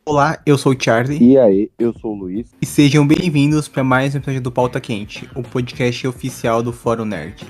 Olá, eu sou o Charlie E aí, eu sou o Luiz. e sejam bem-vindos para mais um episódio do Pauta Quente, o podcast oficial do Fórum Nerd.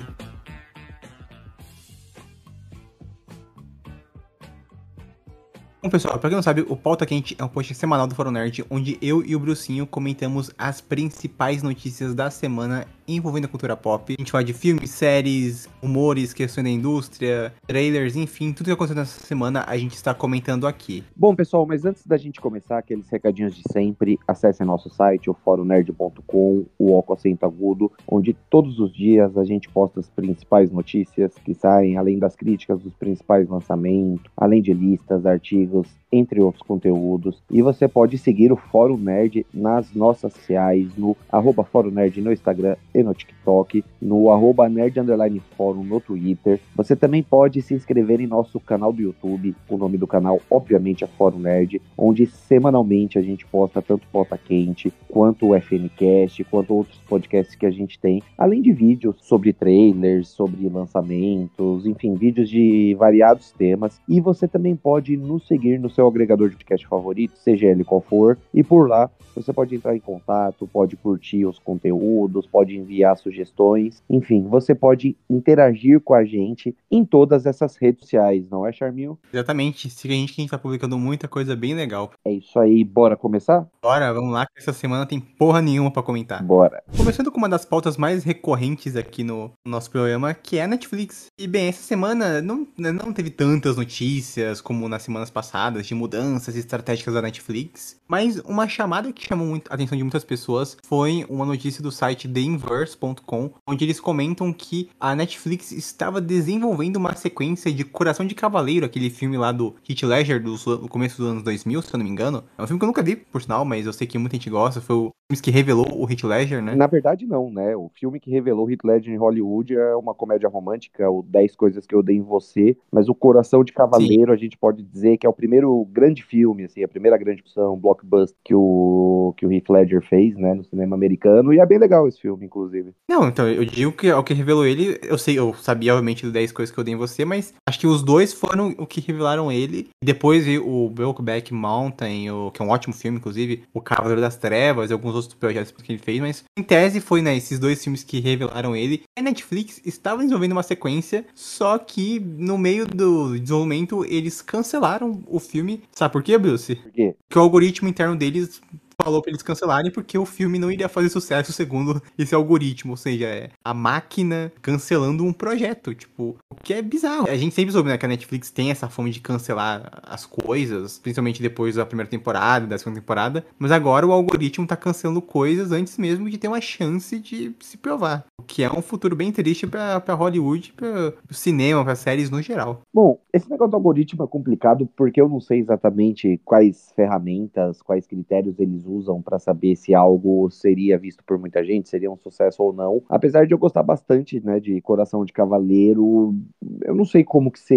Bom, pessoal, pra quem não sabe, o Pauta Quente é um podcast semanal do Fórum Nerd, onde eu e o Brucinho comentamos as principais notícias da semana envolvendo a cultura pop. A gente fala de filmes, séries, rumores, questões da indústria, trailers, enfim, tudo que aconteceu nessa semana a gente está comentando aqui. Bom, pessoal, mas antes da gente começar, aqueles recadinhos de sempre, acesse nosso site, o forumnerd.com, o O com acento agudo, onde todos os dias a gente posta as principais notícias que saem, além das críticas dos principais lançamentos, além de listas, artigos, entre outros conteúdos. E você pode seguir o Fórum Nerd nas nossas sociais, no Fórum Nerd no Instagram e no TikTok, no @nerd_fórum no Twitter. Você também pode se inscrever em nosso canal do YouTube. O nome do canal, obviamente, é Fórum Nerd, onde semanalmente a gente posta tanto Pauta Quente, quanto o FNcast, quanto outros podcasts que a gente tem, além de vídeos sobre trailers, sobre lançamentos, enfim, vídeos de variados temas. E você também pode nos seguir no seu agregador de podcast favorito, seja ele qual for, e por lá você pode entrar em contato, pode curtir os conteúdos, pode enviar sugestões, enfim, você pode interagir com a gente em todas essas redes sociais, não é, Charminho? Exatamente, siga a gente que a gente tá publicando muita coisa bem legal. É isso aí, bora começar? Bora, vamos lá, que essa semana tem porra nenhuma pra comentar. Bora. Começando com uma das pautas mais recorrentes aqui no nosso programa, que é a Netflix. E bem, essa semana não teve tantas notícias como nas semanas passadas de mudanças estratégicas da Netflix, mas uma chamada que chamou a atenção de muitas pessoas foi uma notícia do site TheInverse.com, onde eles comentam que a Netflix estava desenvolvendo uma sequência de Coração de Cavaleiro, aquele filme lá do Heath Ledger do começo dos anos 2000, se eu não me engano. É um filme que eu nunca vi, por sinal, mas eu sei que muita gente gosta, foi o filme que revelou o Heath Ledger, né? Na verdade, não, né? O filme que revelou Heath Ledger em Hollywood é uma comédia romântica, o 10 Coisas que Eu Odeio em Você, mas o Coração de Sim. Cavaleiro, a gente pode dizer que é o primeiro grande filme, assim, a primeira grande produção, blockbuster que o Heath Ledger fez, né, no cinema americano, e é bem legal esse filme, inclusive. Não, então, eu digo que é o que revelou ele, eu sabia, obviamente, do 10 Coisas que eu odeio em você, mas acho que os dois foram o que revelaram ele. E depois veio o Brokeback Mountain, que é um ótimo filme, inclusive, o Cavaleiro das Trevas e alguns outros projetos que ele fez, mas em tese foi, né, esses dois filmes que revelaram ele. A Netflix estava desenvolvendo uma sequência, só que no meio do desenvolvimento eles cancelaram o filme. Sabe por quê, Bruce? Por quê? Porque o algoritmo interno deles falou pra eles cancelarem porque o filme não iria fazer sucesso segundo esse algoritmo, ou seja, é a máquina cancelando um projeto, tipo, o que é bizarro. A gente sempre soube, né, que a Netflix tem essa fama de cancelar as coisas, principalmente depois da primeira temporada, da segunda temporada, mas agora o algoritmo tá cancelando coisas antes mesmo de ter uma chance de se provar, o que é um futuro bem triste pra Hollywood, pro cinema, pra séries no geral. Bom, esse negócio do algoritmo é complicado porque eu não sei exatamente quais ferramentas, quais critérios eles usam para saber se algo seria visto por muita gente, seria um sucesso ou não. Apesar de eu gostar bastante, né, de Coração de Cavaleiro, eu não sei como que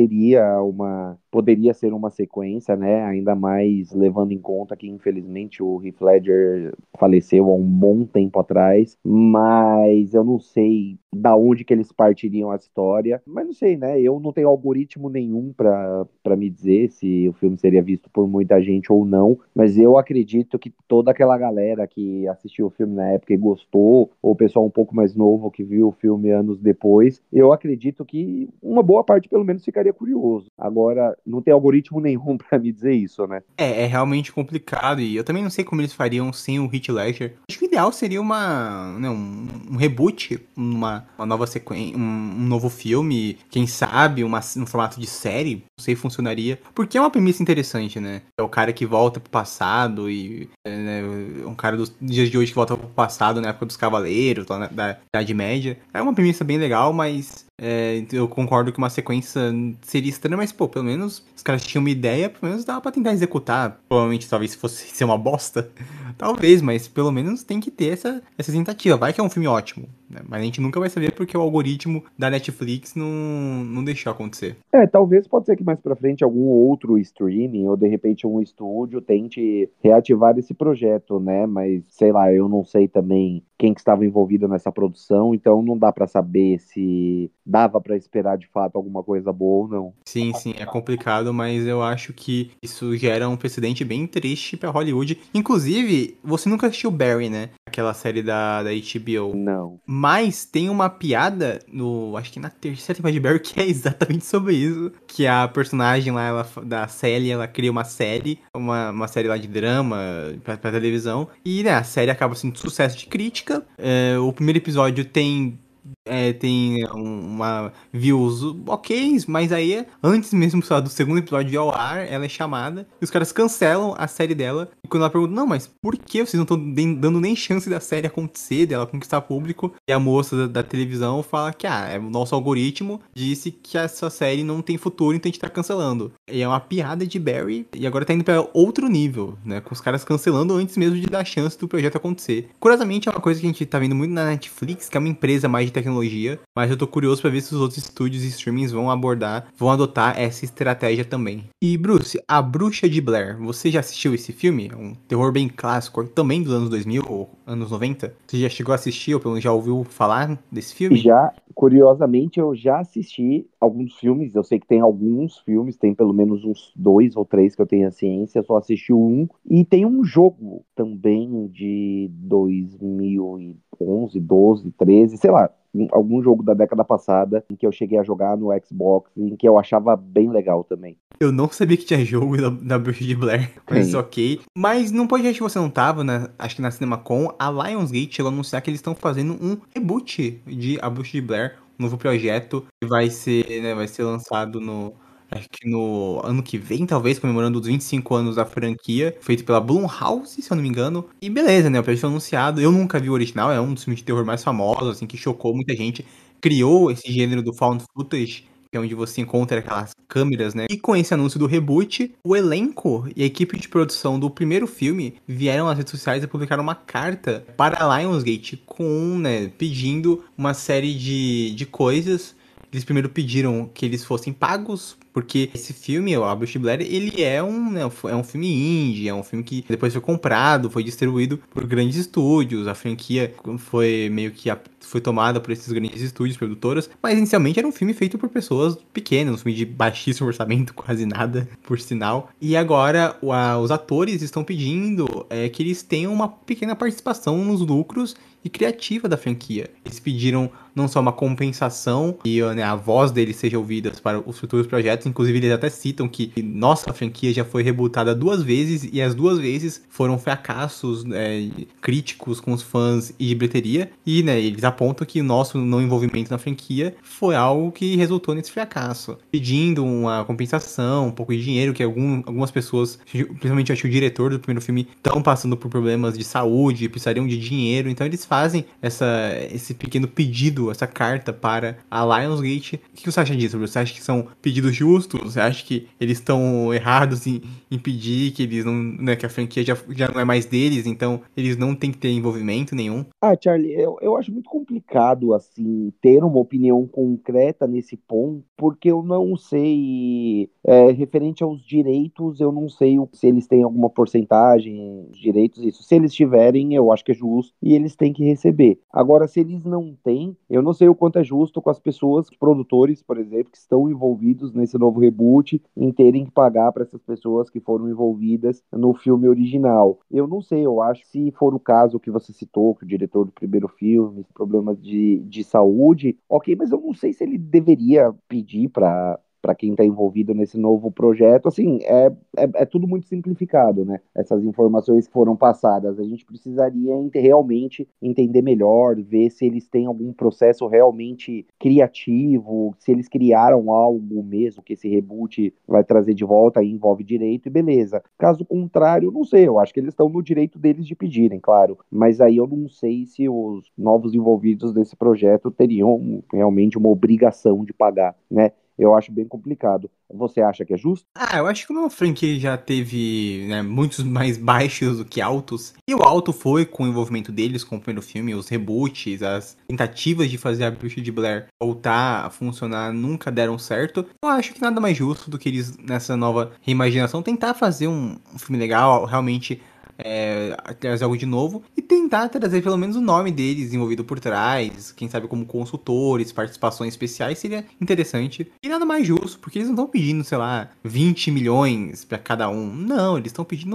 poderia ser uma sequência, né, ainda mais levando em conta que infelizmente o Heath Ledger faleceu há um bom tempo atrás, mas eu não sei da onde que eles partiriam a história, mas não sei, né, eu não tenho algoritmo nenhum para me dizer se o filme seria visto por muita gente ou não, mas eu acredito que toda aquela galera que assistiu o filme na época e gostou, ou o pessoal um pouco mais novo que viu o filme anos depois, eu acredito que uma boa parte pelo menos ficaria curioso. Agora, não tem algoritmo nenhum para me dizer isso, né? É realmente complicado e eu também não sei como eles fariam sem o Heath Ledger. Acho que o ideal seria um reboot, uma nova sequência, um novo filme, quem sabe, um formato de série, não sei se funcionaria. Porque é uma premissa interessante, né? É o cara que volta pro passado e né, um cara dos dias de hoje que volta pro passado na época dos Cavaleiros, lá da Idade Média. É uma premissa bem legal, mas eu concordo que uma sequência seria estranha, mas, pô, pelo menos os caras tinham uma ideia, pelo menos dava pra tentar executar. Provavelmente, talvez, se fosse ser uma bosta, Talvez, mas pelo menos tem que ter essa tentativa. Vai que é um filme ótimo, né? Mas a gente nunca vai saber porque o algoritmo da Netflix não deixou acontecer. Talvez pode ser que mais pra frente algum outro streaming ou de repente um estúdio tente reativar esse projeto, né? Mas sei lá, eu não sei também quem que estava envolvido nessa produção, então não dá pra saber se dava pra esperar de fato alguma coisa boa ou não. Sim, sim, é complicado, mas eu acho que isso gera um precedente bem triste pra Hollywood. Inclusive, você nunca assistiu Barry, né? Aquela série da HBO. Não. Mas tem uma piada no, acho que na terceira temporada de Barry que é exatamente sobre isso, que a personagem lá da Sally, ela cria uma série, uma série lá de drama pra televisão, e né, a série acaba sendo um sucesso de crítica. O primeiro episódio tem uma views ok, mas aí antes mesmo sei lá, do segundo episódio ir ao ar, ela é chamada e os caras cancelam a série dela. E quando ela pergunta, não, mas por que vocês não estão dando nem chance da série acontecer, dela conquistar público? E a moça da televisão fala que o nosso algoritmo disse que essa série não tem futuro, então a gente tá cancelando. E é uma piada de Barry e agora tá indo pra outro nível, né? Com os caras cancelando antes mesmo de dar chance do projeto acontecer. Curiosamente, é uma coisa que a gente tá vendo muito na Netflix, que é uma empresa mais de tecnologia, mas eu tô curioso pra ver se os outros estúdios e streamings vão adotar essa estratégia também. E Bruce, A Bruxa de Blair, você já assistiu esse filme? É um terror bem clássico, também dos anos 2000 ou anos 90. Você já chegou a assistir ou pelo menos já ouviu falar desse filme? Já, curiosamente, eu já assisti alguns filmes. Eu sei que tem alguns filmes, tem pelo menos uns dois ou três que eu tenho a ciência. Eu só assisti um. E tem um jogo também de 2011, 12, 13, sei lá, algum jogo da década passada em que eu cheguei a jogar no Xbox, em que eu achava bem legal também. Eu não sabia que tinha jogo da Bruxa de Blair, mas Tem. ok. Mas num podcast que você não tava, né? Acho que na CinemaCon, a Lionsgate chegou a anunciar que eles estão fazendo um reboot de A Bruxa de Blair, um novo projeto que vai ser lançado acho que no ano que vem, talvez, comemorando os 25 anos da franquia, feito pela Blumhouse, se eu não me engano. E beleza, né? O projeto foi anunciado. Eu nunca vi o original, é um dos filmes de terror mais famosos, assim, que chocou muita gente. Criou esse gênero do found footage, que é onde você encontra aquelas câmeras, né? E com esse anúncio do reboot, o elenco e a equipe de produção do primeiro filme vieram às redes sociais e publicaram uma carta para a Lionsgate né, pedindo uma série de coisas. Eles primeiro pediram que eles fossem pagos, porque esse filme, o A Bruxa de Blair, ele é um filme indie, é um filme que depois foi comprado, foi distribuído por grandes estúdios, a franquia foi meio que foi tomada por esses grandes estúdios, produtoras, mas inicialmente era um filme feito por pessoas pequenas, um filme de baixíssimo orçamento, quase nada, por sinal. E agora os atores estão pedindo que eles tenham uma pequena participação nos lucros e criativa da franquia. Eles pediram não só uma compensação e né, a voz deles seja ouvida para os futuros projetos, inclusive eles até citam que nossa franquia já foi rebootada 2 vezes e as 2 vezes foram fracassos críticos com os fãs e de bilheteria, e né, eles apontam que o nosso não envolvimento na franquia foi algo que resultou nesse fracasso, pedindo uma compensação, um pouco de dinheiro, que algumas pessoas, principalmente acho que o diretor do primeiro filme, estão passando por problemas de saúde, precisariam de dinheiro, então eles fazem esse pequeno pedido, essa carta para a Lionsgate. O que você acha disso, Bruce? Você acha que são pedidos justos? Você acha que eles estão errados em pedir que eles não, né, que a franquia já não é mais deles, então eles não têm que ter envolvimento nenhum? Charlie, eu acho muito complicado, assim, ter uma opinião concreta nesse ponto, porque eu não sei, referente aos direitos, eu não sei se eles têm alguma porcentagem, os direitos, isso. Se eles tiverem, eu acho que é justo e eles têm que receber. Agora, se eles não têm, eu não sei o quanto é justo com as pessoas, os produtores, por exemplo, que estão envolvidos nesse novo reboot, em terem que pagar para essas pessoas que foram envolvidas no filme original. Eu não sei, eu acho que se for o caso que você citou, que o diretor do primeiro filme, problemas de saúde, ok, mas eu não sei se ele deveria pedir para quem está envolvido nesse novo projeto, assim, é tudo muito simplificado, né? Essas informações que foram passadas, a gente precisaria realmente entender melhor, ver se eles têm algum processo realmente criativo, se eles criaram algo mesmo que esse reboot vai trazer de volta e envolve direito, e beleza. Caso contrário, não sei, eu acho que eles estão no direito deles de pedirem, claro, mas aí eu não sei se os novos envolvidos desse projeto teriam realmente uma obrigação de pagar, né? eu acho bem complicado. Você acha que é justo? Eu acho que uma franquia já teve, né, muitos mais baixos do que altos. E o alto foi com o envolvimento deles com o primeiro filme, os reboots, as tentativas de fazer a Bruxa de Blair voltar a funcionar nunca deram certo. Eu acho que nada mais justo do que eles, nessa nova reimaginação, tentar fazer um filme legal, realmente trazer algo de novo e tentar trazer pelo menos o nome deles envolvido por trás, quem sabe como consultores, participações especiais, seria interessante. E nada mais justo, porque eles não estão pedindo, sei lá, 20 milhões pra cada um. Não, eles estão pedindo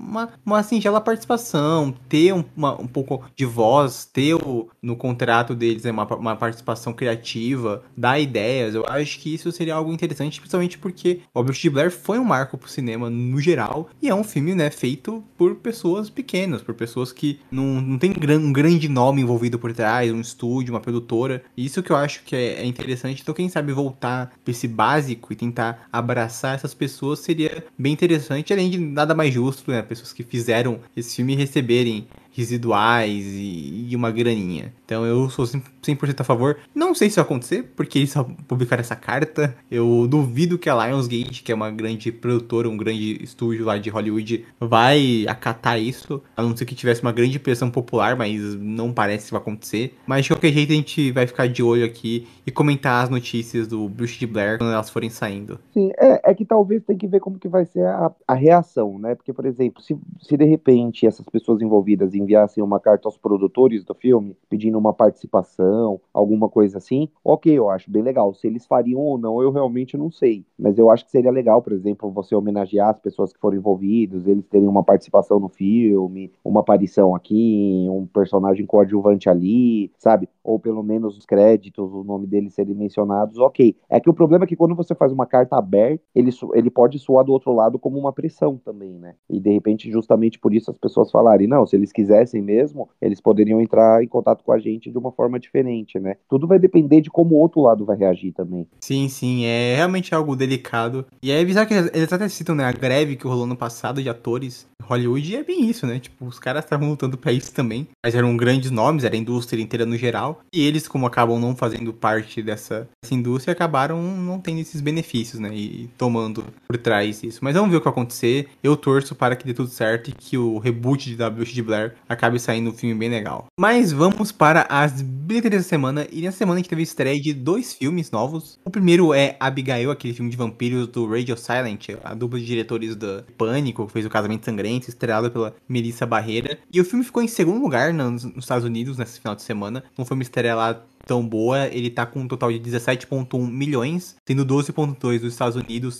uma singela participação, ter um pouco de voz, ter no contrato deles uma participação criativa, dar ideias. Eu acho que isso seria algo interessante, principalmente porque o Bruxa de Blair foi um marco pro cinema no geral, e é um filme, né, feito por pessoas pequenas, por pessoas que não tem um grande nome envolvido por trás, um estúdio, uma produtora. Isso que eu acho que é interessante. Então, quem sabe voltar pra esse básico e tentar abraçar essas pessoas seria bem interessante, além de nada mais justo, né? Pessoas que fizeram esse filme receberem residuais e uma graninha. Então eu sou 100% a favor. Não sei se vai acontecer, porque eles só publicaram essa carta. Eu duvido que a Lionsgate, que é uma grande produtora, um grande estúdio lá de Hollywood, vai acatar isso. A não ser que tivesse uma grande pressão popular, mas não parece que vai acontecer. Mas de qualquer jeito a gente vai ficar de olho aqui e comentar as notícias do Bruxa de Blair quando elas forem saindo. Sim, é que talvez tem que ver como que vai ser a reação, né? Porque, por exemplo, se de repente essas pessoas envolvidas enviassem uma carta aos produtores do filme, pedindo uma participação, alguma coisa assim, ok, eu acho bem legal. Se eles fariam ou não, eu realmente não sei. Mas eu acho que seria legal, por exemplo, você homenagear as pessoas que foram envolvidas, eles terem uma participação no filme, uma aparição aqui, um personagem coadjuvante ali, sabe? Ou pelo menos os créditos, o nome deles serem mencionados, ok. É que o problema é que quando você faz uma carta aberta, ele pode soar do outro lado como uma pressão também, né? E de repente, justamente por isso as pessoas falarem, não, se eles quisessem mesmo, eles poderiam entrar em contato com a gente de uma forma diferente, né? Tudo vai depender de como o outro lado vai reagir também. Sim, sim, é realmente algo delicado. E é bizarro que eles até citam, né, a greve que rolou no passado de atores em Hollywood, e é bem isso, né? Tipo, os caras estavam lutando pra isso também, mas eram grandes nomes, era a indústria inteira no geral, e eles, como acabam não fazendo parte dessa indústria, acabaram não tendo esses benefícios, né? E tomando por trás isso. Mas vamos ver o que vai acontecer. Eu torço para que dê tudo certo e que o reboot de Bruxa de Blair acabe saindo um filme bem legal. Mas vamos para as bilheterias da semana, e nessa semana a gente teve estreia de 2 filmes novos. O primeiro é Abigail, aquele filme de vampiros do Radio Silent, a dupla de diretores do Pânico, que fez o Casamento Sangrento, estrelado pela Melissa Barrera. E o filme ficou em segundo lugar nos Estados Unidos nesse final de semana. Não foi uma estreia lá tão boa, ele tá com um total de 17,1 milhões, tendo 12,2 dos Estados Unidos,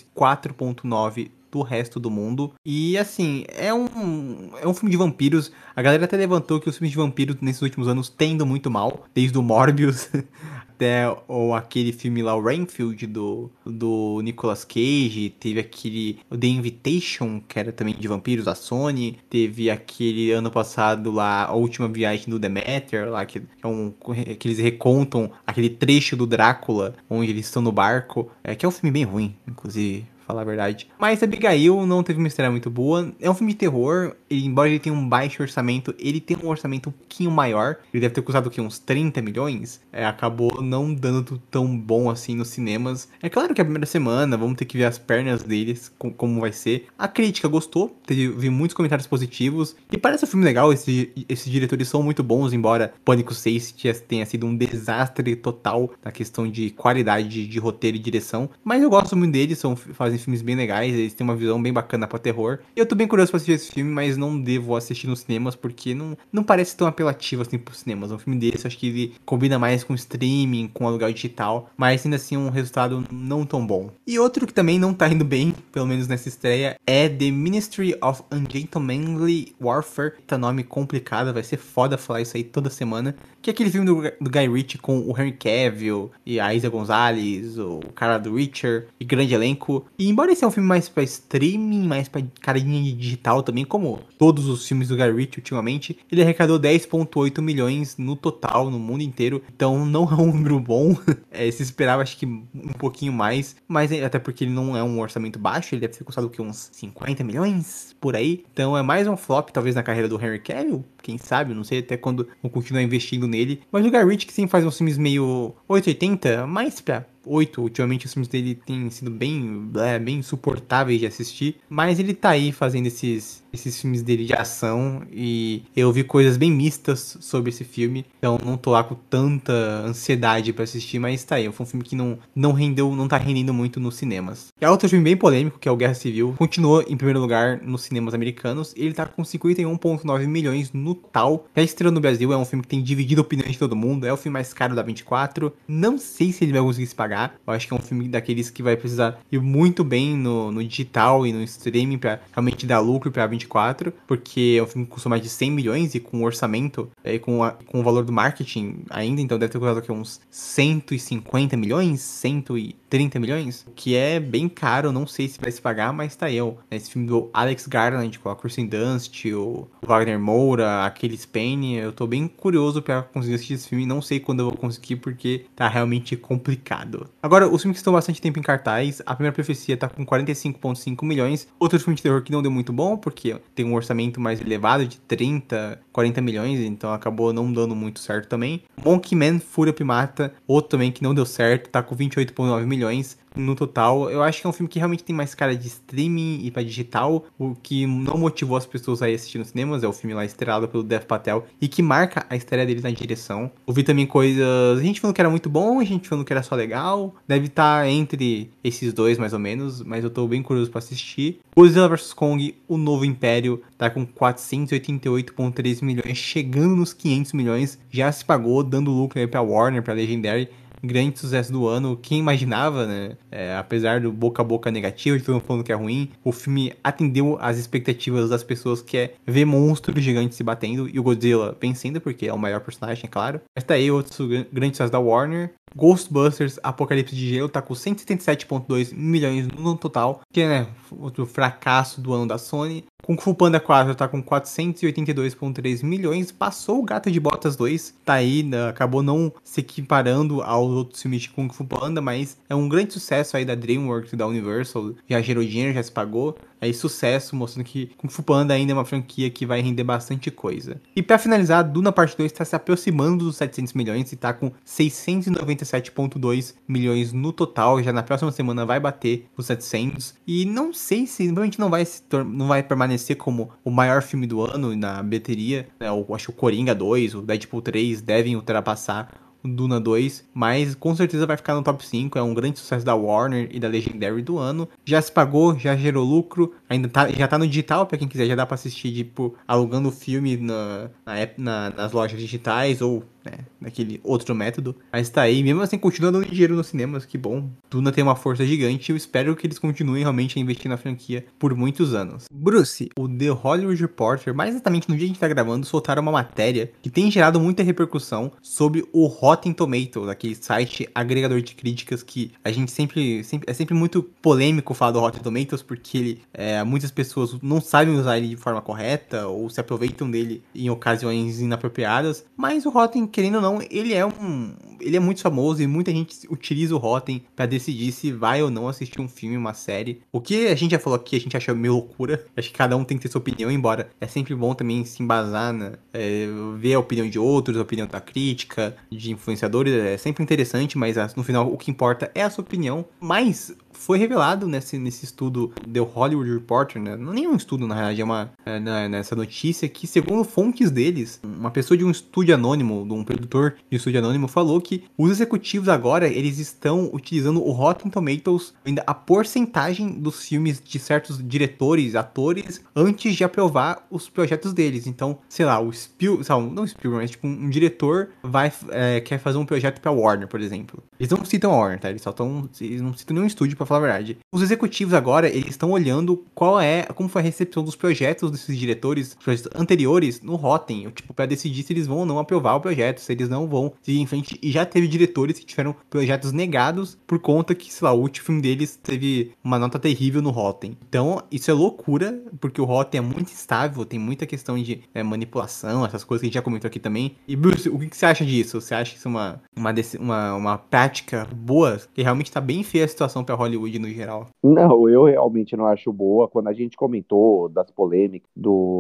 4,9 do resto do mundo. E assim, é um filme de vampiros. A galera até levantou que os filmes de vampiros nesses últimos anos têm ido muito mal, desde o Morbius até aquele filme lá, o Rainfield, do Nicolas Cage. Teve aquele The Invitation, que era também de vampiros, da Sony. Teve aquele ano passado lá, A Última Viagem do Demeter, lá, que eles recontam aquele trecho do Drácula, onde eles estão no barco. Que é um filme bem ruim, inclusive, falar a verdade. Mas Abigail não teve uma estreia muito boa. É um filme de terror, embora ele tenha um baixo orçamento, ele tem um orçamento um pouquinho maior. Ele deve ter custado o quê? Uns 30 milhões? Acabou não dando tão bom assim nos cinemas. É claro que é a primeira semana, vamos ter que ver as pernas deles, como vai ser. A crítica gostou, vi muitos comentários positivos. E parece um filme legal, esses diretores são muito bons, embora Pânico 6 tenha sido um desastre total na questão de qualidade de roteiro e direção. Mas eu gosto muito deles, fazem filmes bem legais, eles têm uma visão bem bacana pra terror. E eu tô bem curioso pra assistir esse filme, mas não devo assistir nos cinemas, porque não parece tão apelativo assim pros cinemas. Um filme desse, acho que ele combina mais com streaming, com aluguel digital, mas ainda assim um resultado não tão bom. E outro que também não tá indo bem, pelo menos nessa estreia, é The Ministry of Ungentlemanly Warfare. Tá nome complicado, vai ser foda falar isso aí toda semana. Que é aquele filme do Guy Ritchie com o Henry Cavill e a Isa Gonzalez, o cara do Witcher, e grande elenco. E embora esse é um filme mais pra streaming, mais pra carinha de digital também, como todos os filmes do Guy Ritchie ultimamente, ele arrecadou 10,8 milhões no total, no mundo inteiro. Então não é um número bom. Se esperava, acho que um pouquinho mais, mas até porque ele não é um orçamento baixo, ele deve ter custado o quê? Uns 50 milhões por aí. Então é mais um flop, talvez, na carreira do Henry Cavill. Quem sabe, não sei até quando vou continuar investindo nele. Mas o Guy Ritchie que sempre faz uns filmes meio 880, mais pra 8. Ultimamente os filmes dele têm sido bem insuportáveis de assistir. Mas ele tá aí fazendo esses filmes dele de ação. E eu vi coisas bem mistas sobre esse filme. Então não tô lá com tanta ansiedade pra assistir, mas tá aí. Foi um filme que não tá rendendo muito nos cinemas. E outro filme bem polêmico, que é o Guerra Civil, continuou em primeiro lugar nos cinemas americanos. Ele tá com 51,9 milhões no total. Já estreou no Brasil, é um filme que tem dividido opiniões de todo mundo. É o filme mais caro da 24. Não sei se ele vai conseguir se pagar. Eu acho que é um filme daqueles que vai precisar ir muito bem no digital e no streaming pra realmente dar lucro pra 24. Porque é um filme que custou mais de 100 milhões e com orçamento, com o valor do marketing ainda. Então deve ter custado aqui uns 150 milhões, 130 milhões. Que é bem caro, não sei se vai se pagar, mas tá eu. Esse filme do Alex Garland com a Kirsten Dunst, o Wagner Moura, aquele Payne. Eu tô bem curioso pra conseguir assistir esse filme. Não sei quando eu vou conseguir, porque tá realmente complicado. Agora, os filmes que estão bastante tempo em cartaz. A Primeira Profecia tá com 45,5 milhões. Outro filme de terror que não deu muito bom, porque tem um orçamento mais elevado de 30, 40 milhões. Então acabou não dando muito certo também. Monkey Man, Fúria Primata. Outro também que não deu certo. Tá com 28,9 milhões. No total, eu acho que é um filme que realmente tem mais cara de streaming e pra digital, o que não motivou as pessoas a ir assistir nos cinemas. É o filme lá estrelado pelo Dev Patel e que marca a estreia dele na direção. Ouvi também coisas, a gente falando que era muito bom, a gente falando que era só legal. Deve estar entre esses dois mais ou menos, mas eu tô bem curioso pra assistir. Godzilla vs Kong, O Novo Império, tá com 488,3 milhões, chegando nos 500 milhões, já se pagou, dando lucro aí pra Warner, pra Legendary. Grande sucesso do ano, quem imaginava, né? Apesar do boca a boca negativo, de todo mundo falando que é ruim, o filme atendeu às expectativas das pessoas, que é ver monstros gigantes se batendo e o Godzilla vencendo, porque é o maior personagem, é claro. Mas tá aí outro grande sucesso da Warner. Ghostbusters Apocalipse de Gelo tá com 177,2 milhões no total, que é, né, outro fracasso do ano da Sony. Kung Fu Panda 4 tá com 482,3 milhões, passou o Gato de Botas 2, tá aí, né, acabou não se equiparando aos outros filmes de Kung Fu Panda, mas é um grande sucesso aí da DreamWorks e da Universal, já gerou dinheiro, já se pagou. Aí sucesso, mostrando que Kung Fu Panda ainda é uma franquia que vai render bastante coisa. E pra finalizar, Duna Parte 2 tá se aproximando dos 700 milhões e tá com 697,2 milhões no total. Já na próxima semana vai bater os 700. E não sei se, provavelmente não vai permanecer como o maior filme do ano na bilheteria. Eu acho que o Coringa 2, o Deadpool 3 devem ultrapassar o Duna 2, mas com certeza vai ficar no top 5, é um grande sucesso da Warner e da Legendary do ano, já se pagou, já gerou lucro, já tá no digital, pra quem quiser, já dá pra assistir, tipo, alugando o filme nas lojas digitais, ou, né, naquele outro método, mas tá aí, mesmo assim continua dando dinheiro nos cinemas, que bom. Duna tem uma força gigante e eu espero que eles continuem realmente a investir na franquia por muitos anos. Bruce, o The Hollywood Reporter, mais exatamente no dia que a gente tá gravando, soltaram uma matéria que tem gerado muita repercussão sobre o Rotten Tomatoes, aquele site agregador de críticas que a gente é sempre muito polêmico falar do Rotten Tomatoes, porque muitas pessoas não sabem usar ele de forma correta ou se aproveitam dele em ocasiões inapropriadas, mas o Rotten, querendo ou não, ele é muito famoso e muita gente utiliza o Rotten pra decidir se vai ou não assistir um filme, uma série. O que a gente já falou aqui, a gente acha meio loucura. Acho que cada um tem que ter sua opinião, embora é sempre bom também se embasar, né? Ver a opinião de outros, a opinião da crítica, de influenciadores, é sempre interessante, mas no final o que importa é a sua opinião. Mas foi revelado nesse estudo do Hollywood Reporter, né? Não é nem um estudo, na realidade, nessa notícia, que segundo fontes deles, uma pessoa de um estúdio anônimo, de um produtor de um estúdio anônimo, falou que os executivos agora, eles estão utilizando o Rotten Tomatoes, ainda a porcentagem dos filmes de certos diretores, atores, antes de aprovar os projetos deles. Então, sei lá, não Spielberg, mas tipo um diretor quer fazer um projeto pra Warner, por exemplo. Eles não citam a Warner, tá? Eles não citam nenhum estúdio, pra falar a verdade. Os executivos agora, eles estão olhando como foi a recepção dos projetos desses diretores, projetos anteriores, no Rotten, tipo, pra decidir se eles vão ou não aprovar o projeto, se eles não vão seguir em frente. E já teve diretores que tiveram projetos negados por conta que, sei lá, o último filme deles teve uma nota terrível no Rotten. Então, isso é loucura, porque o Rotten é muito instável, tem muita questão de manipulação, essas coisas que a gente já comentou aqui também. E, Bruce, o que você acha disso? Você acha isso uma prática boa? Que realmente tá bem feia a situação pra Hollywood Hollywood no geral. Não, eu realmente não acho boa. Quando a gente comentou das polêmicas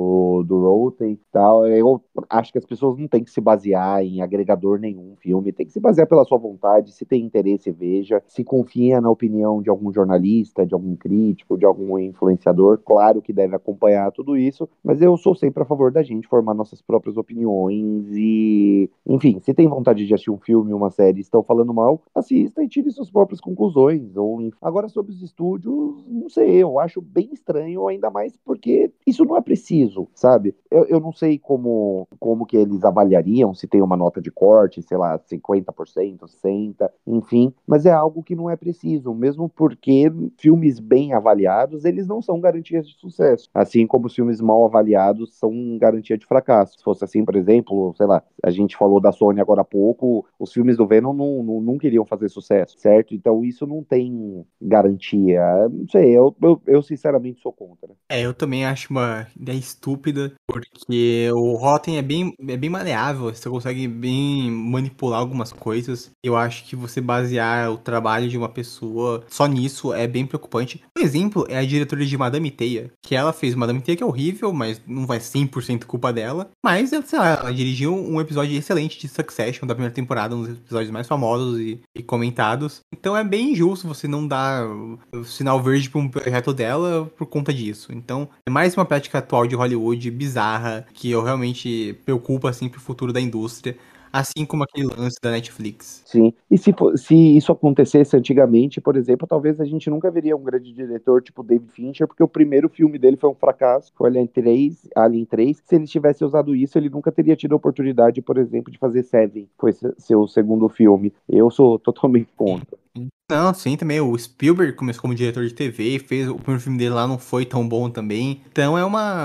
do Rotten e tal, eu acho que as pessoas não têm que se basear em agregador nenhum filme, tem que se basear pela sua vontade, se tem interesse, veja, se confia na opinião de algum jornalista, de algum crítico, de algum influenciador, claro que deve acompanhar tudo isso, mas eu sou sempre a favor da gente formar nossas próprias opiniões e, enfim, se tem vontade de assistir um filme, uma série, estão falando mal, assista e tire suas próprias conclusões. Agora, sobre os estúdios, não sei, eu acho bem estranho, ainda mais porque isso não é preciso, sabe? Eu não sei como que eles avaliariam, se tem uma nota de corte, sei lá, 50%, 60%, enfim, mas é algo que não é preciso, mesmo porque filmes bem avaliados, eles não são garantias de sucesso, assim como os filmes mal avaliados são garantia de fracasso. Se fosse assim, por exemplo, sei lá, a gente falou da Sony agora há pouco, os filmes do Venom não queriam fazer sucesso, certo? Então isso não tem garantia. Não sei, eu sinceramente sou contra. Eu também acho uma ideia estúpida, porque o Rotten é bem maleável, você consegue bem manipular algumas coisas. Eu acho que você basear o trabalho de uma pessoa só nisso é bem preocupante. Um exemplo é a diretora de Madame Teia, que ela fez Madame Teia, que é horrível, mas não vai 100% culpa dela. Mas, sei lá, ela dirigiu um episódio excelente de Succession da primeira temporada, um dos episódios mais famosos e comentados. Então é bem injusto você não dar o sinal verde para um projeto dela por conta disso. Então, é mais uma prática atual de Hollywood bizarra que eu realmente preocupa assim pro futuro da indústria, assim como aquele lance da Netflix. Sim, e se isso acontecesse antigamente, por exemplo, talvez a gente nunca veria um grande diretor tipo David Fincher, porque o primeiro filme dele foi um fracasso, foi Alien 3. Se ele tivesse usado isso, ele nunca teria tido a oportunidade, por exemplo, de fazer Seven, que foi seu segundo filme. Eu sou totalmente contra. Não, sim, também. O Spielberg começou como diretor de TV, fez o primeiro filme dele lá, não foi tão bom também. Então é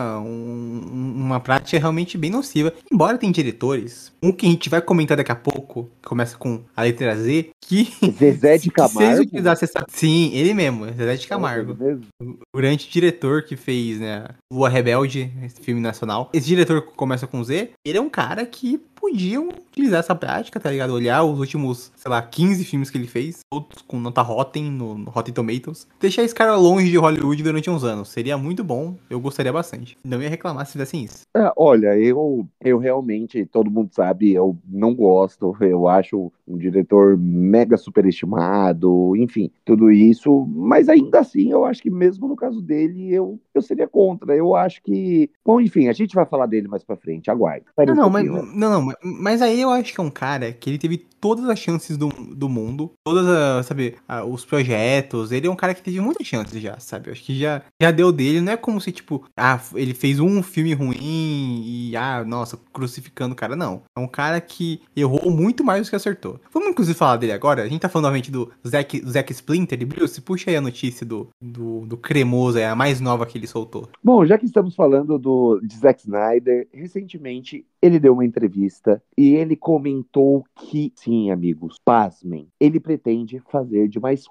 uma prática realmente bem nociva. Embora tem diretores, um que a gente vai comentar daqui a pouco, que começa com a letra Z, que, Zezé de que se eles Camargo? utilizassem essa. Sim, ele mesmo, Zezé de Nossa, ele Camargo. mesmo? O grande diretor que fez, né, Lua Rebelde, esse filme nacional. Esse diretor que começa com Z, ele é um cara que podiam utilizar essa prática, tá ligado? Olhar os últimos, sei lá, 15 filmes que ele fez, todos com nota Rotten, no Rotten Tomatoes. Deixar esse cara longe de Hollywood durante uns anos. Seria muito bom, eu gostaria bastante. Não ia reclamar se fizessem isso. Olha, eu realmente, todo mundo sabe, eu não gosto, eu acho um diretor mega superestimado, enfim, tudo isso, mas ainda assim, eu acho que mesmo no caso dele, eu seria contra. Eu acho que, bom, enfim, a gente vai falar dele mais pra frente, aguarde. Espere Não, um não, mas, pouquinho. mas aí eu acho que é um cara que ele teve todas as chances do mundo, todas as, sabe, os projetos, ele é um cara que teve muitas chances já, sabe, eu acho que já deu dele, não é como se, tipo, ele fez um filme ruim e, nossa, crucificando o cara, não, é um cara que errou muito mais do que acertou. Vamos inclusive falar dele agora, a gente tá falando novamente do Zack Splinter, e Bruce, puxa aí a notícia do Cremoso, é a mais nova que ele soltou. Bom, já que estamos falando de Zack Snyder, recentemente ele deu uma entrevista e ele comentou que, sim, amigos, pasmem, ele pretende fazer de mais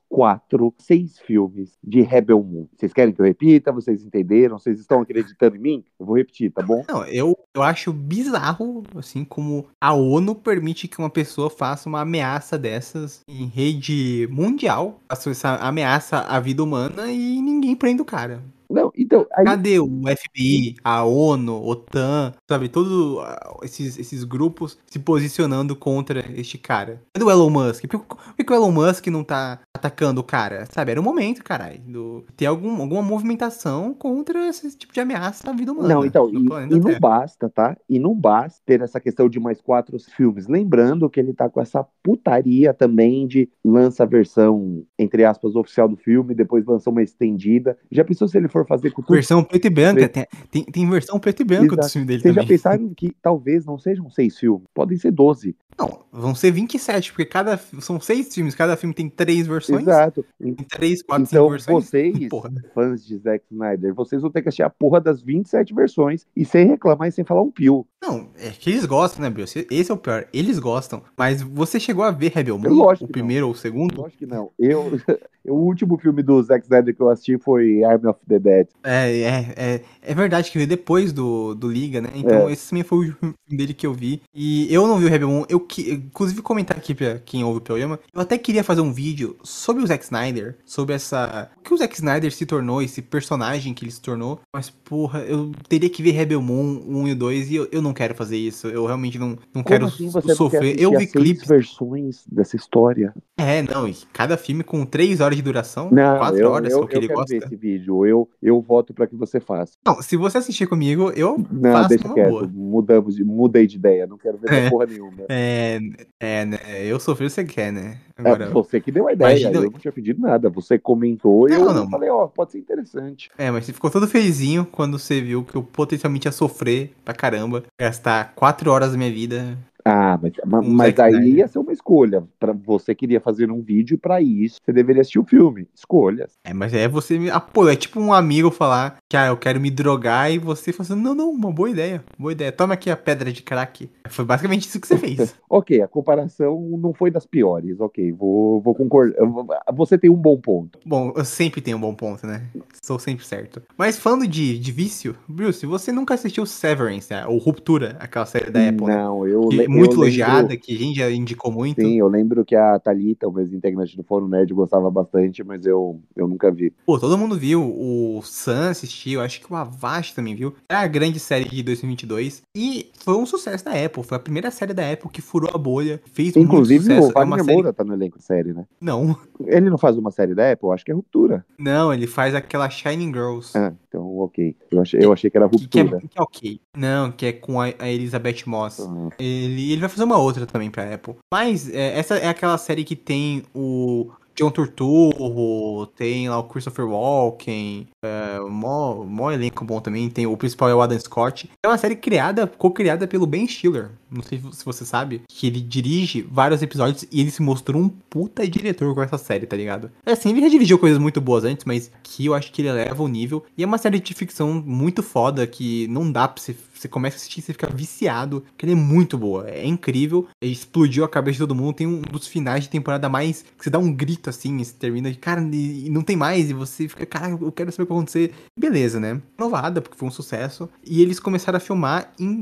6 filmes de Rebel Moon. Vocês querem que eu repita? Vocês entenderam? Vocês estão acreditando em mim? Eu vou repetir, tá bom? Não, eu acho bizarro, assim, como a ONU permite que uma pessoa faça uma ameaça dessas em rede mundial, faça essa ameaça à vida humana e ninguém prende o cara. Não, então, aí Cadê o FBI, a ONU, OTAN, sabe, todos esses grupos se posicionando contra este cara? Cadê o Elon Musk? Por que o Elon Musk não tá atacando o cara? Sabe, era o momento, caralho, ter alguma movimentação contra esse tipo de ameaça à vida Não, humana então, no e planeta não Terra. basta, tá? E não basta ter essa questão de mais 4 filmes. Lembrando que ele tá com essa putaria também de lança a versão, entre aspas, oficial do filme, depois lança uma estendida. Já pensou se ele for fazer com tudo Versão preto e branca, preto? tem versão preto e branco do Exato. filme dele Vocês já também. pensaram que talvez não sejam 6 filmes? Podem ser 12. Não, vão ser 27, porque são 6 filmes, cada filme tem 3 versões, Exato. tem 3, 4, 5 Então, versões. vocês, Porra. fãs de Zack Snyder, vocês vão ter que assistir a porra das 27 versões e sem reclamar e sem falar um pio. Não, é que eles gostam, né, Bill? Esse é o pior. Eles gostam. Mas você chegou a ver Rebel Moon? O Lógico que não. primeiro ou o segundo? Lógico que não. O último filme do Zack Snyder que eu assisti foi Army of the Dead. É verdade que veio depois do Liga, né? Então É. esse também foi o último filme dele que eu vi. E eu não vi o Rebel Moon. Inclusive, comentar aqui pra quem ouve o programa, eu até queria fazer um vídeo sobre o Zack Snyder, sobre o que o Zack Snyder se tornou, esse personagem que ele se tornou. Mas, porra, eu teria que ver Rebel Moon 1 e o 2 e eu não quero fazer isso. Eu realmente não Como quero assim você não quer sofrer. Eu assistir vi as 6 clipes. versões dessa história? Não, e cada filme com 3 horas de duração, Não, 4 horas, que é o que eu ele quero ver gosta. esse vídeo. Eu voto para que você faça. Não, se você assistir comigo, eu Não, faço deixa numa quieto. boa. Mudei de ideia. Não quero ver essa porra nenhuma. É, né? Eu sofri o que você quer, né? É Agora, você que deu a ideia. imagina. Eu não tinha pedido nada. Você comentou e Não, eu não. falei, ó, pode ser interessante. Mas você ficou todo felizinho quando você viu que eu potencialmente ia sofrer pra caramba, gastar 4 horas da minha vida Ah, com o mas Zack aí ia Snyder. ser uma escolha. Para você queria fazer um vídeo e para isso você deveria assistir o filme. Escolhas. Mas você me apoio. É tipo um amigo falar que eu quero me drogar e você fala assim, não, uma boa ideia. Boa ideia. Toma aqui a pedra de crack. Foi basicamente isso que você fez. Ok, a comparação não foi das piores. Ok, vou concordar. Você tem um bom ponto. Bom, eu sempre tenho um bom ponto, né? Sou sempre certo. Mas falando de vício, Bruce, você nunca assistiu Severance, né? Ou Ruptura, aquela série da Apple, né? Não, Que é eu muito lembro. elogiada, que a gente já indicou muito. Sim, eu lembro que a Thalita, uma ex-integrante do Fórum Nerd, gostava bastante, mas eu nunca vi. Pô, todo mundo viu, o Sam assistiu, acho que o Avast também viu. É a grande série de 2022 e foi um sucesso da Apple. Foi a primeira série da Apple que furou a bolha, fez muito Inclusive, o sucesso. É uma Wagner série. Moura tá no elenco da série, né? Não, Ele não faz uma série da Apple? Acho que é Ruptura. não, ele faz aquela Shining Girls. Ah, então ok. Eu Que, achei que era que Ruptura. é ok. Não, que é com a Elizabeth Moss. Ah, Ele vai fazer uma outra também pra Apple. Mas essa é aquela série que tem o John Turturro, tem lá o Christopher Walken, mó elenco bom também. Tem o principal é o Adam Scott. É uma série co-criada pelo Ben Stiller. Não sei se você sabe. Que ele dirige vários episódios e ele se mostrou um puta diretor com essa série, tá ligado? É assim, ele já dirigiu coisas muito boas antes, mas que eu acho que ele eleva o nível. E é uma série de ficção muito foda que não dá pra você começa a assistir e você fica viciado, porque ele é muito boa, é incrível, ele explodiu a cabeça de todo mundo, tem um dos finais de temporada mais, que você dá um grito assim, e você termina, e, cara, e não tem mais, e você fica, cara, eu quero saber o que vai acontecer. Beleza, né? Renovada, porque foi um sucesso, e eles começaram a filmar em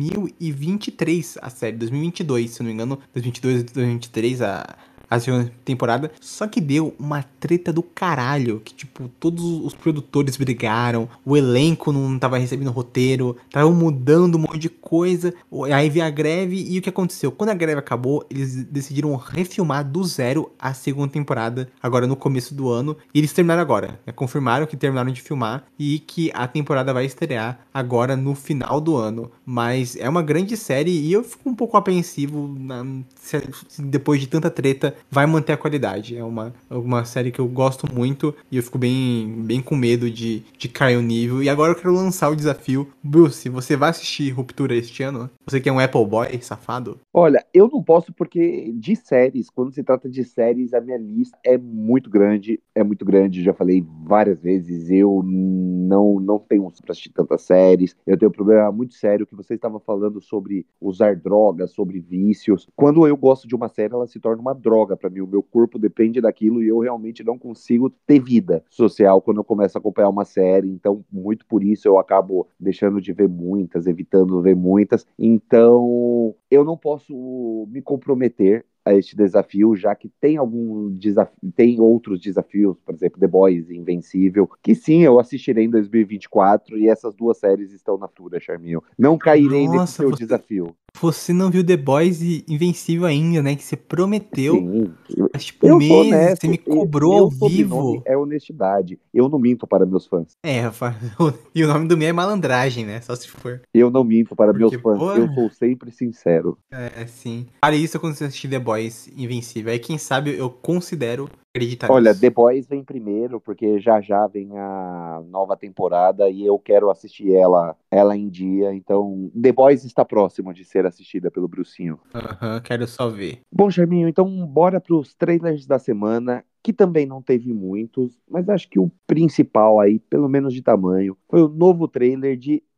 2023, a série, 2022, se eu não me engano, 2022 e 2023, a segunda temporada, só que deu uma treta do caralho, que tipo, todos os produtores brigaram, o elenco não tava recebendo roteiro, tava mudando um monte de coisa, aí veio a greve, e o que aconteceu? Quando a greve acabou, eles decidiram refilmar do zero a segunda temporada, agora no começo do ano, e eles terminaram agora, né? Confirmaram que terminaram de filmar, e que a temporada vai estrear agora no final do ano, mas é uma grande série, e eu fico um pouco apreensivo se depois de tanta treta vai manter a qualidade. É uma série que eu gosto muito e eu fico bem com medo de cair o nível. E agora eu quero lançar o desafio. Bruce, você vai assistir Ruptura este ano? Você que é um Apple Boy safado? olha, eu não posso porque de séries, quando se trata de séries, a minha lista é muito grande, já falei várias vezes, eu não tenho para assistir tantas séries, eu tenho um problema muito sério que você estava falando sobre usar drogas, sobre vícios. Quando eu gosto de uma série, ela se torna uma droga para mim, o meu corpo depende daquilo e eu realmente não consigo ter vida social quando eu começo a acompanhar uma série, então muito por isso eu acabo deixando de ver muitas, evitando ver muitas, então eu não posso me comprometer a este desafio, já que tem tem outros desafios, por exemplo, The Boys e Invencível, que sim, eu assistirei em 2024 e essas duas séries estão na altura, Charminho. Não cairei nesse Nossa, seu desafio. você não viu The Boys e Invencível ainda, né? Que você prometeu Sim, há tipo eu sou meses, você me honesto, cobrou ao meu sobrenome vivo. é honestidade. Eu não minto para meus fãs. Rafa, e o nome do meu é malandragem, né? Só se for. Eu não minto para meus Porque, fãs. pô, Eu sou sempre sincero. sim. Para isso, quando você assistir The Boys Invencível, aí quem sabe eu considero acreditar Olha, The nisso. Boys vem primeiro, porque já já vem a nova temporada e eu quero assistir ela em dia. Então, The Boys está próxima de ser assistida pelo Brucinho. Aham, quero só ver. Bom, Charminho, então bora para os trailers da semana, que também não teve muitos, mas acho que o principal aí, pelo menos de tamanho, foi o novo trailer de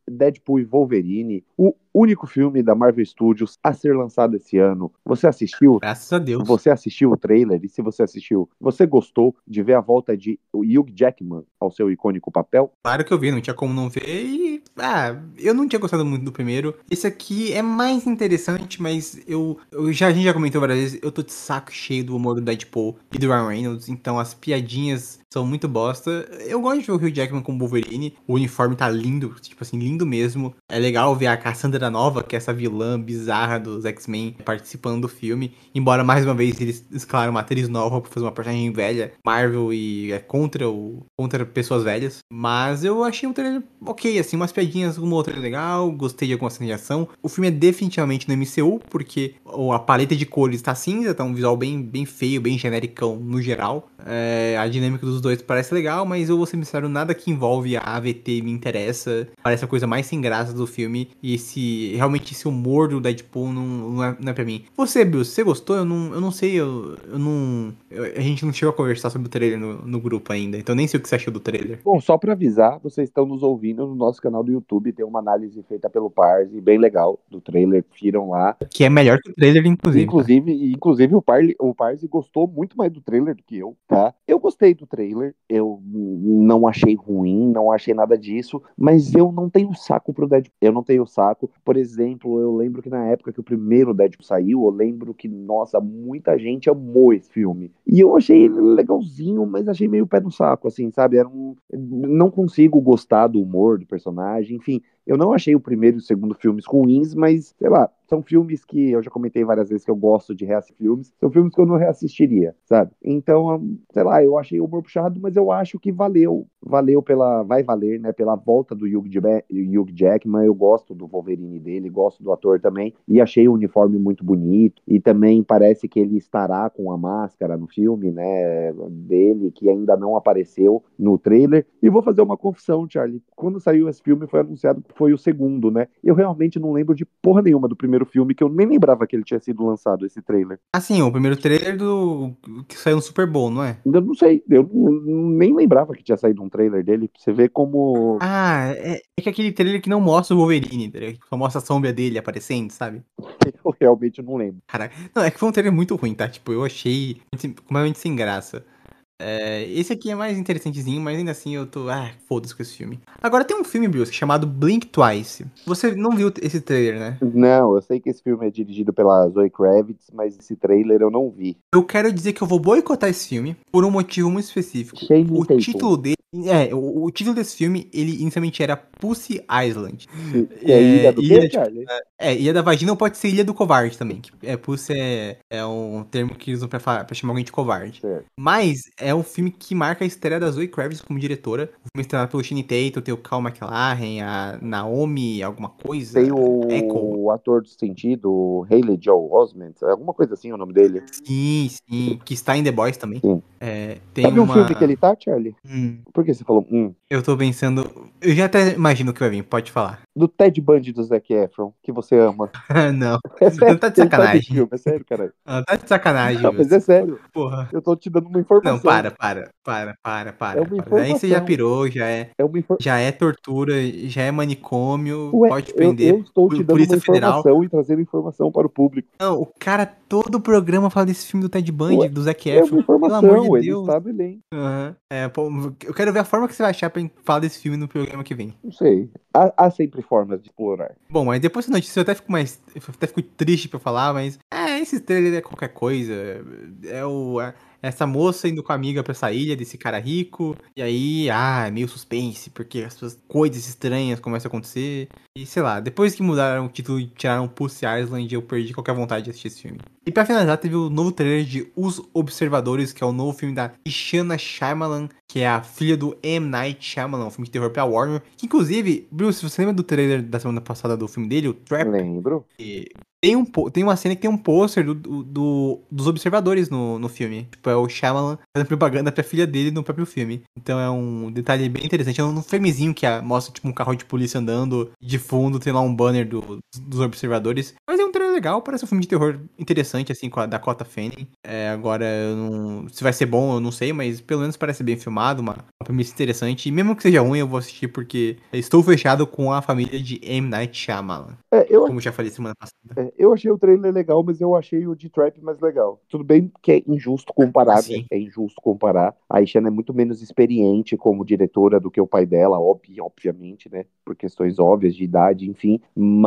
Deadpool e Wolverine, o único filme da Marvel Studios a ser lançado esse ano. Você assistiu? Graças a Deus. Você assistiu o trailer? E se você assistiu, você gostou de ver a volta de Hugh Jackman ao seu icônico papel? Claro que eu vi, não tinha como não ver e... eu não tinha gostado muito do primeiro. Esse aqui é mais interessante, mas a gente já comentou várias vezes, eu tô de saco cheio do humor do Deadpool e do Ryan Reynolds, então as piadinhas são muito bosta. Eu gosto de ver o Hugh Jackman como Wolverine, o uniforme tá lindo, tipo assim, lindo mesmo. É legal ver a Cassandra Nova, que é essa vilã bizarra dos X-Men, participando do filme. Embora, mais uma vez, eles escalaram uma atriz nova pra fazer uma personagem velha. Marvel e é contra pessoas velhas. Mas eu achei um trailer ok, assim, umas piadinhas, uma outra legal. Gostei de alguma cena de ação. O filme é definitivamente no MCU, porque a paleta de cores tá cinza, tá um visual bem feio, bem genericão no geral. A dinâmica dos dois parece legal, mas eu vou ser sincero, nada que envolve a AVT me interessa. Parece a coisa mais sem graça do filme. E realmente esse humor do Deadpool não é pra mim. Você, Bill, você gostou? Eu não sei, a gente não chegou a conversar sobre o trailer no grupo ainda, então nem sei o que você achou do trailer. Bom, só para avisar, vocês estão nos ouvindo no nosso canal do YouTube, tem uma análise feita pelo Parse, bem legal, do trailer, viram lá. Que é melhor que o trailer, inclusive. Inclusive o Parse gostou muito mais do trailer do que eu, tá? Eu gostei do trailer, eu não achei ruim, não achei nada disso, mas eu não tenho saco pro Deadpool. Eu não tenho saco. Por exemplo, eu lembro que na época que o primeiro Deadpool saiu, eu lembro que, nossa, muita gente amou esse filme. E eu achei ele legalzinho, mas achei meio pé no saco, assim, sabe? Não consigo gostar do humor do personagem, enfim. Eu não achei o primeiro e o segundo filmes ruins, mas, sei lá, são filmes que eu já comentei várias vezes que eu gosto de reassistir filmes, são filmes que eu não reassistiria, sabe? Então, sei lá, eu achei o humor puxado, mas eu acho que vai valer, né, pela volta do Hugh Jackman, eu gosto do Wolverine dele, gosto do ator também, e achei o uniforme muito bonito, e também parece que ele estará com a máscara no filme, né, dele, que ainda não apareceu no trailer, e vou fazer uma confissão, Charlie, quando saiu esse filme foi anunciado que foi o segundo, né, eu realmente não lembro de porra nenhuma do primeiro filme, que eu nem lembrava que ele tinha sido lançado, esse trailer. Assim, o primeiro trailer que saiu no Super Bowl, não é? Eu não sei, nem lembrava que tinha saído um trailer dele, pra você ver como... É que aquele trailer que não mostra o Wolverine, tá ligado? Só mostra a sombra dele aparecendo, sabe? Eu realmente não lembro. Caraca, não, é que foi um trailer muito ruim, tá? Tipo, eu achei completamente sem graça. Esse aqui é mais interessantezinho, mas ainda assim eu tô... foda-se com esse filme. Agora tem um filme, Bruce, chamado Blink Twice. Você não viu esse trailer, né? Não, eu sei que esse filme é dirigido pela Zoe Kravitz, mas esse trailer eu não vi. Eu quero dizer que eu vou boicotar esse filme por um motivo muito específico. Channing O Tatum. título dele... o título desse filme, ele inicialmente era Pussy Island. Que é ilha do quê, Charlie? Ilha da vagina ou pode ser ilha do covarde também. Pussy é um termo que usam pra chamar alguém de covarde. Certo. Mas é um filme que marca a estreia da Zoe Kravitz como diretora. O filme estrelado pelo Channing Tatum, tem o Cal McLaren, a Naomi, alguma coisa. Tem o ator do sentido, o Haley Joel Osment, alguma coisa assim é o nome dele. Sim, que está em The Boys também. Sim. Tem Sabe um filme que ele tá, Charlie? Por que você falou Eu tô pensando... Eu já até imagino o que vai vir, pode falar. Do Ted Bundy do Zac Efron, que você ama. Não, É sério, não tá de sacanagem. Filme, é sério, caralho. Não, tá de sacanagem. Não, mas é sério. Porra. Eu tô te dando uma informação. Não, para. É uma informação. Aí você já pirou, já é tortura, já é manicômio, pode prender. Eu estou te dando uma informação e trazendo informação para o público. Não, o cara, todo o programa fala desse filme do Ted Bundy, do Zac Efron. É uma informação, pelo amor de ele Deus. está no elenco. Eu quero ver a forma que você vai achar pra falar desse filme no programa que vem. Não sei. Há sempre formas de explorar. Bom, mas depois da notícia eu até fico triste pra falar, mas esse trailer é qualquer coisa. Essa moça indo com a amiga pra essa ilha desse cara rico, e aí, é meio suspense, porque as coisas estranhas começam a acontecer. E sei lá, depois que mudaram o título e tiraram Pussy Island, eu perdi qualquer vontade de assistir esse filme. E pra finalizar, teve o novo trailer de Os Observadores, que é o novo filme da Tishana Shyamalan, que é a filha do M. Night Shyamalan, um filme de terror pra Warner. Que inclusive, Bruce, você lembra do trailer da semana passada do filme dele, o Trap? Lembro. Tem uma cena que tem um pôster dos observadores no filme. Tipo, é o Shyamalan fazendo propaganda pra filha dele no próprio filme. Então é um detalhe bem interessante. É um framezinho que mostra tipo um carro de polícia andando. De fundo tem lá um banner dos observadores. Mas é um trailer legal, parece um filme de terror interessante, assim, com a Dakota Fanning. Agora, se vai ser bom, eu não sei, mas pelo menos parece bem filmado, uma premissa interessante. E mesmo que seja ruim, eu vou assistir porque estou fechado com a família de M. Night Shyamalan. Como já falei semana passada. Eu achei o trailer legal, mas eu achei o de Trap mais legal. Tudo bem que é injusto comparar, né? Assim. É injusto comparar. A Ishana é muito menos experiente como diretora do que o pai dela, obviamente, né? Por questões óbvias de idade, enfim.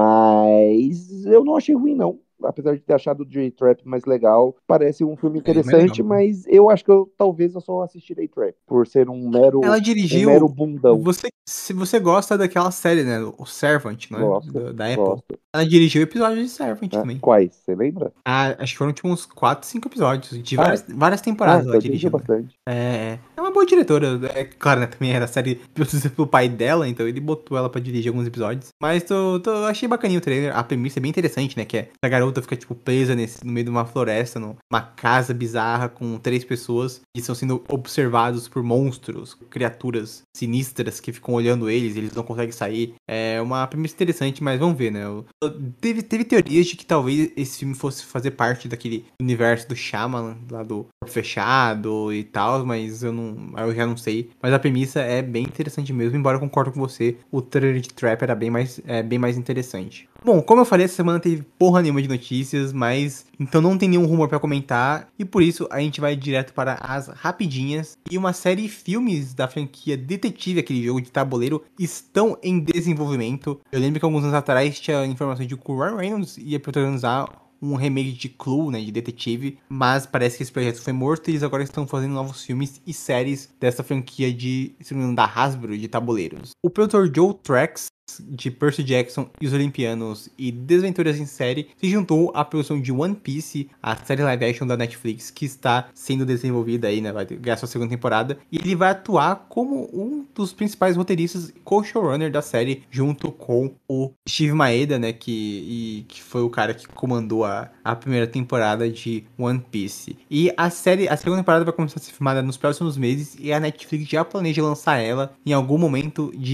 Mas eu não achei ruim, não. Apesar de ter achado o J-Trap mais legal, parece um filme É mais legal. interessante, mas eu acho que talvez eu só assistirei Trap, por ser Ela um dirigiu. mero bundão. Se você gosta daquela série, né? O Servant, né? Gosto, Da Apple. gosto. Ela dirigiu episódios de Servant Né? também. Quais? Você lembra? Acho que foram tipo uns 4, 5 episódios. De várias Ah, temporadas ela então dirigiu dirigiu, né? bastante. É uma boa diretora. É claro, né? Também era a série produzida pelo pai dela, então ele botou ela pra dirigir alguns episódios. Mas achei bacaninho o trailer. A premissa é bem interessante, né? Que é a garota fica, tipo, presa no meio de uma floresta, numa casa bizarra com 3 pessoas que estão sendo observados por monstros, criaturas sinistras que ficam olhando eles não conseguem sair. É uma premissa interessante, mas vamos ver, né? Teve teorias de que talvez esse filme fosse fazer parte daquele universo do Shyamalan, lá do Corpo Fechado e tal, mas eu já não sei. Mas a premissa é bem interessante mesmo, embora eu concordo com você, o trailer de Trap era bem mais interessante. Bom, como eu falei, essa semana teve porra nenhuma de notícias, mas então não tem nenhum rumor pra comentar, e por isso a gente vai direto para as rapidinhas. E uma série de filmes da franquia Detetive, aquele jogo de tabuleiro, estão em desenvolvimento. Eu lembro que alguns anos atrás tinha informações de que o Ryan Reynolds ia protagonizar um remake de Clue, né, de Detetive, mas parece que esse projeto foi morto e eles agora estão fazendo novos filmes e séries dessa franquia se não me engano, da Hasbro, de tabuleiros. O produtor Joe Trax, de Percy Jackson e os Olimpianos e Desventuras em Série, se juntou à produção de One Piece, a série live action da Netflix, que está sendo desenvolvida aí, né, vai ganhar sua segunda temporada, e ele vai atuar como um dos principais roteiristas e co-showrunner da série, junto com o Steve Maeda, né, que foi o cara que comandou a primeira temporada de One Piece. E a segunda temporada vai começar a ser filmada nos próximos meses e a Netflix já planeja lançar ela em algum momento de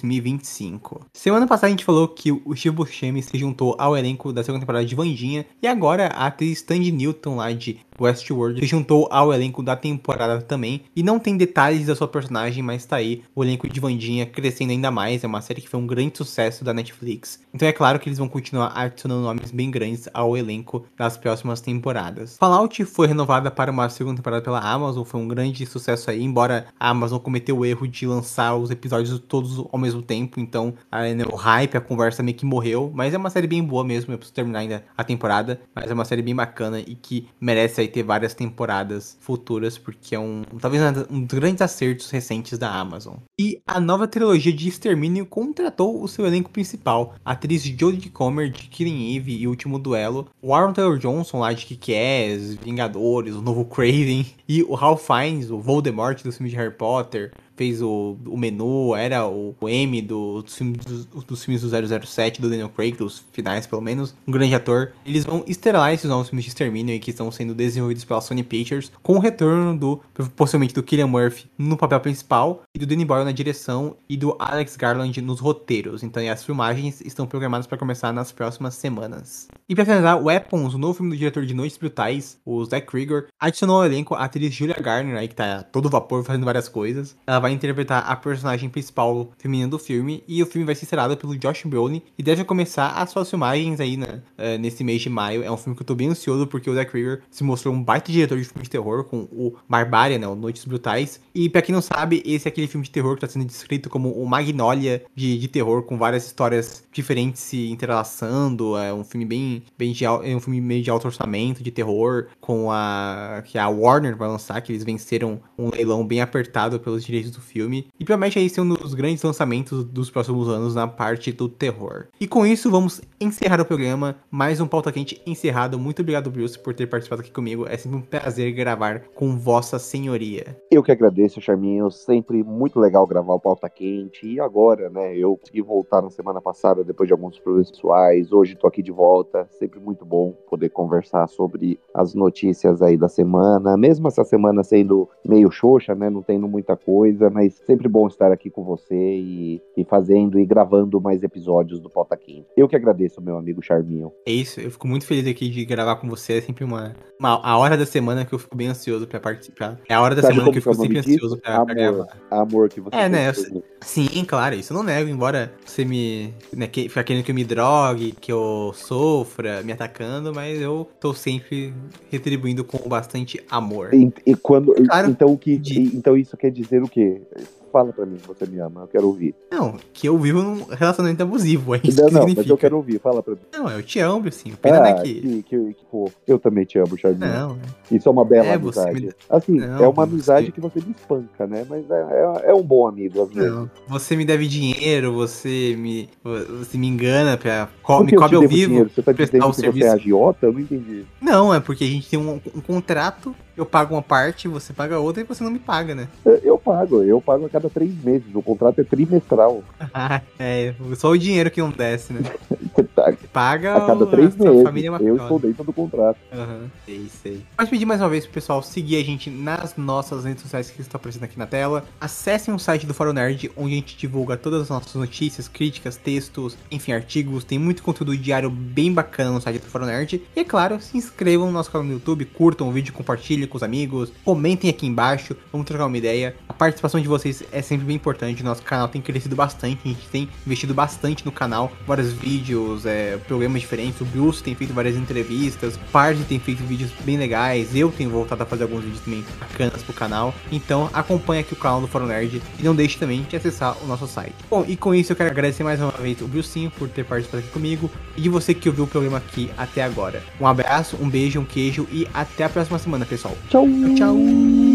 2025. Semana passada a gente falou que o Steve Buscemi se juntou ao elenco da segunda temporada de Wandinha, e agora a atriz Tandy Newton, lá de Westworld, se juntou ao elenco da temporada também, e não tem detalhes da sua personagem, mas tá aí o elenco de Wandinha crescendo ainda mais. É uma série que foi um grande sucesso da Netflix, então é claro que eles vão continuar adicionando nomes bem grandes ao elenco das próximas temporadas. Fallout foi renovada para uma segunda temporada pela Amazon, foi um grande sucesso aí, embora a Amazon cometeu o erro de lançar os episódios todos ao mesmo tempo, então o hype, a conversa meio que morreu, mas é uma série bem boa mesmo. Eu preciso terminar ainda a temporada, mas é uma série bem bacana e que merece aí ter várias temporadas futuras, porque é talvez um dos grandes acertos recentes da Amazon. E a nova trilogia de Extermínio contratou o seu elenco principal, a atriz Jodie Comer de Killing Eve e Último Duelo, o Aaron Taylor Johnson lá de Kick-Ass, Vingadores, o novo Craven, e o Ralph Fiennes, o Voldemort do filme de Harry Potter, fez o menu, era o M dos filmes do 007, do Daniel Craig, dos finais pelo menos, um grande ator. Eles vão estrelar esses novos filmes de Extermínio e que estão sendo desenvolvidos pela Sony Pictures, com o retorno possivelmente do Cillian Murphy no papel principal, e do Danny Boyle na direção, e do Alex Garland nos roteiros. Então as filmagens estão programadas para começar nas próximas semanas. E para finalizar, Weapons, o novo filme do diretor de Noites Brutais, o Zach Krieger, adicionou ao elenco a atriz Julia Garner, aí, que tá a todo vapor fazendo várias coisas. Ela vai interpretar a personagem principal feminina do filme, e o filme vai ser estrelado pelo Josh Brolin e deve começar as suas filmagens aí, né, nesse mês de maio. É um filme que eu tô bem ansioso porque o Zach Krieger se mostrou um baita diretor de filme de terror com o Barbária, né, o Noites Brutais. E pra quem não sabe, esse é aquele filme de terror que tá sendo descrito como o Magnolia de terror, com várias histórias diferentes se entrelaçando. É um filme é um filme meio de alto orçamento de terror, que a Warner vai lançar, que eles venceram um leilão bem apertado pelos direitos do filme, e promete aí ser um dos grandes lançamentos dos próximos anos na parte do terror. E com isso vamos encerrar o programa, mais um Pauta Quente encerrado. Muito obrigado, Bruce, por ter participado aqui comigo, é sempre um prazer gravar com vossa senhoria. Eu que agradeço, Charminho, sempre muito legal gravar o Pauta Quente, e agora, né, eu consegui voltar na semana passada depois de alguns problemas pessoais, hoje tô aqui de volta, sempre muito bom poder conversar sobre as notícias aí da semana, mesmo essa semana sendo meio xoxa, né, não tendo muita coisa, loucura, mas sempre bom estar aqui com você e fazendo e gravando mais episódios do Potaquim. Eu que agradeço, meu amigo Charminho. É isso, eu fico muito feliz aqui de gravar com você. É sempre a hora da semana que eu fico bem ansioso pra participar. É a hora da Sabe semana como que eu fico é o nome sempre disso? ansioso pra gravar. Amor que você É, né? tem por mim. Sim, claro, isso eu não nego, embora você me. Né, fica querendo que eu me drogue, que eu sofra, me atacando, mas eu tô sempre retribuindo com bastante amor. Claro, de- então isso quer dizer o quê? Fala pra mim que você me ama, eu quero ouvir. Não, que eu vivo num relacionamento abusivo, é isso que Não, significa. mas eu quero ouvir, fala pra mim. Não, eu te amo, assim. Pena né que. Pô, eu também te amo, Charminho. Não, Isso é uma bela você amizade. Assim, Não, é uma amizade você- que você me espanca, né? Mas é um bom amigo, às vezes. Não, você me deve dinheiro, você me engana Por me que eu cobre te ao devo vivo, dinheiro? Você tá prestar dizendo o que você serviço. é agiota? Eu não entendi. Não, é porque a gente tem um contrato, eu pago uma parte, você paga outra e você não me paga, né? Eu pago a cada 3 meses. O contrato é trimestral. Só o dinheiro que não desce, né? Paga A cada 3 a sua meses. família é Eu mafiosa. estou dentro do contrato. Aham, sei. Pode pedir mais uma vez pro pessoal seguir a gente nas nossas redes sociais que estão aparecendo aqui na tela. Acessem o site do Fórum Nerd, onde a gente divulga todas as nossas notícias, críticas, textos, enfim, artigos. Tem muito conteúdo diário bem bacana no site do Fórum Nerd. E é claro, se inscrevam no nosso canal no YouTube, curtam o vídeo, compartilhem com os amigos, comentem aqui embaixo, vamos trocar uma ideia. A participação de vocês é sempre bem importante, nosso canal tem crescido bastante, a gente tem investido bastante no canal, vários vídeos, programas diferentes, o Bruce tem feito várias entrevistas, o Party tem feito vídeos bem legais, eu tenho voltado a fazer alguns vídeos também bacanas pro canal, então acompanhe aqui o canal do Fórum Nerd e não deixe também de acessar o nosso site. Bom, e com isso eu quero agradecer mais uma vez o Brucinho por ter participado aqui comigo e de você que ouviu o programa aqui até agora. Um abraço, um beijo, um queijo e até a próxima semana, pessoal. Tchau! Tchau!